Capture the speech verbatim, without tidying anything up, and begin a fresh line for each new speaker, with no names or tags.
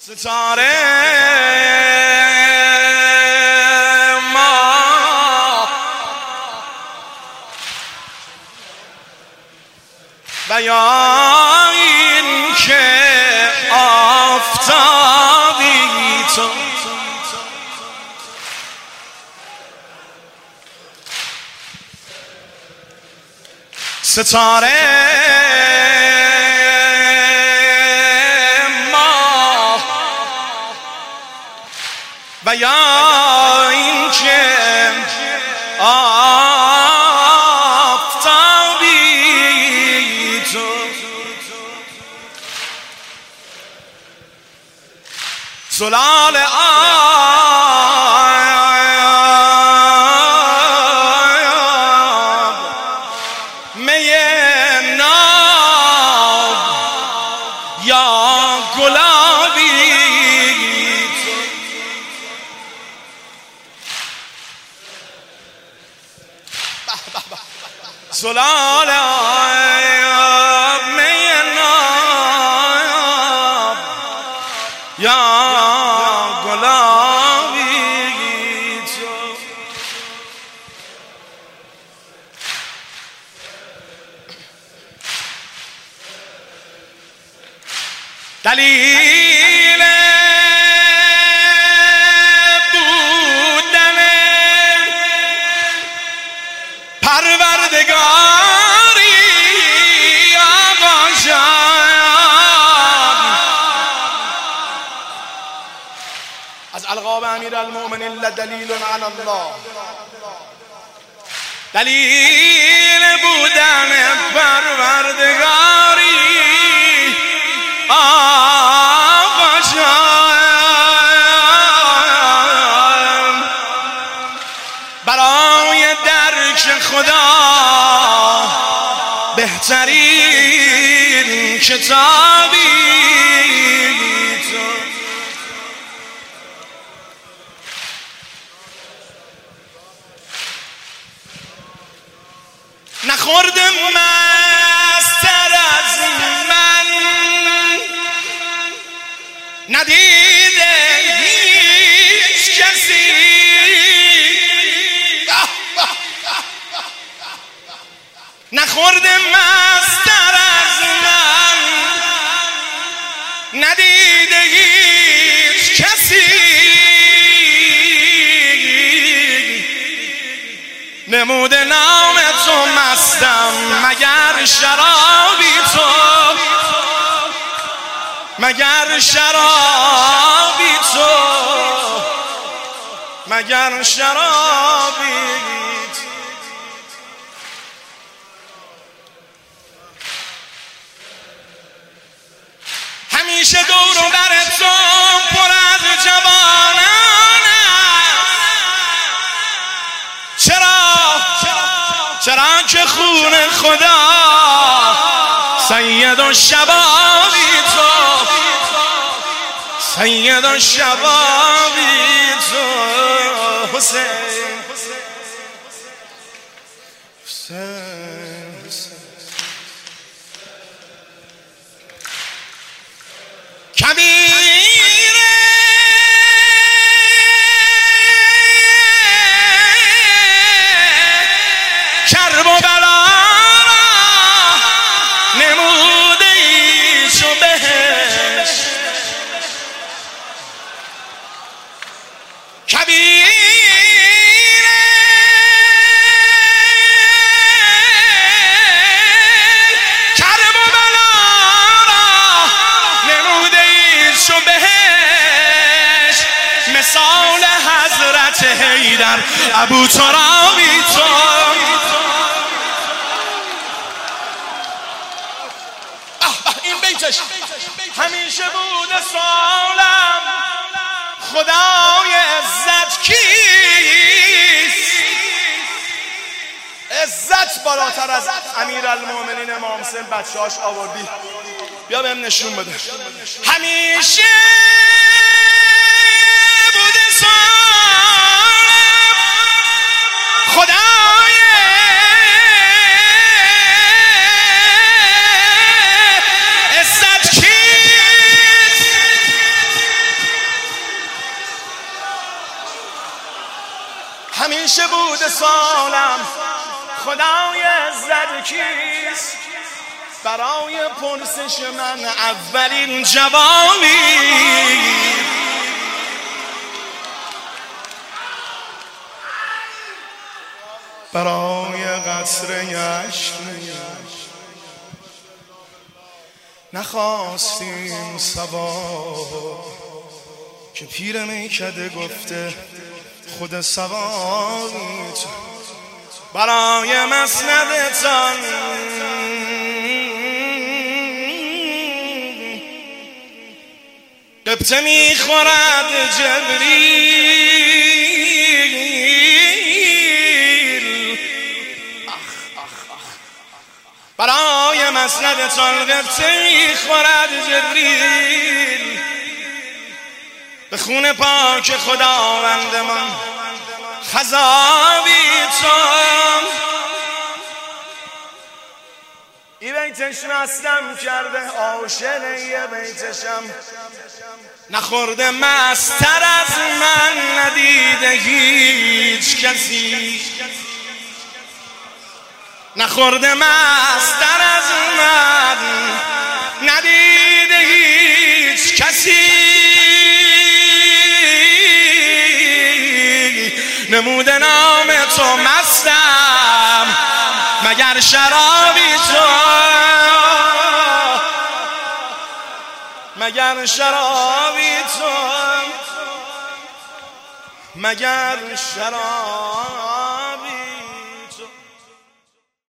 ستاره ما و یا این که آفتابی تو ستاره و یا این که آفتابی تو زلال آب می ناب یا گلابی زلال آب می ناب یا گلابی تو دلیل بودن پروردگاری آقا جان از القاب امیر المؤمنین لدلیل علی الله. دلیل بودن پروردگاری آقا جان برای درک خدا بهترین کتابی تو نخوردم مستر از من ندیده هیچ کسی نخوردم مستر از من ندیده هیچ کسی نموده نام تو مستم مگر شرابی تو مگر شرابی تو مگر شرابی تو همیشه دور و بر تو پر از جوانان چرا چرا که خون خدا سید و شبابی تو سید و شبابی تو حسین حسین کبیر کرب و بلا نموده ای چو بهشت کبیر کرب و بلا نموده ای چو بهشت مثال حضرت حیدر ابو ترابی تو همیشه بوده سوالم خدای عزت کیست عزت بالاتر از امیر المؤمنین امام حسین بچه‌هاش آوردی بیا بهم نشون بده همیشه بوده سوالم خدای همیشه بوده سالم خدای عزت کیست، برای پرسش من اولین جوابی برای قصر یشت نخواستیم سوار که پیر میکده گفته خود سواری تو برای مسندتان قبطه میخورد جبریل، برای مسندتان قبطه میخورد جبریل، به خون پاک خداوند من خضابیتم. ای بیتش مستم کرده عاشق یه بیتشم، نخورده مستر از من ندیده هیچ کسی، نخورده مستر از من ندیده هیچ کسی، نموده نام تو مستم مگر شرابی تو، مگر شرابی تو، مگر شراب